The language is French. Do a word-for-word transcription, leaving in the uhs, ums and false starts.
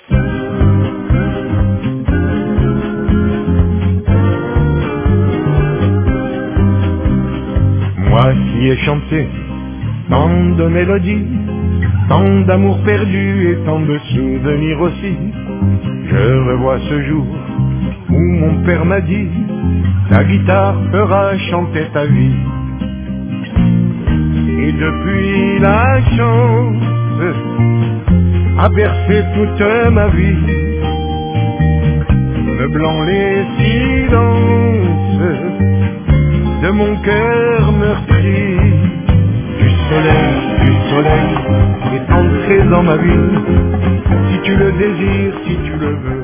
Moi qui ai chanté tant de mélodies, tant d'amour perdu et tant de souvenirs aussi, je revois ce jour où mon père m'a dit: ta guitare fera chanter ta vie. Et depuis la chance a bercé toute ma vie, meublant les silences de mon cœur meurtri. Du soleil, du soleil est entré dans ma vie. Si tu le désires, si tu le veux,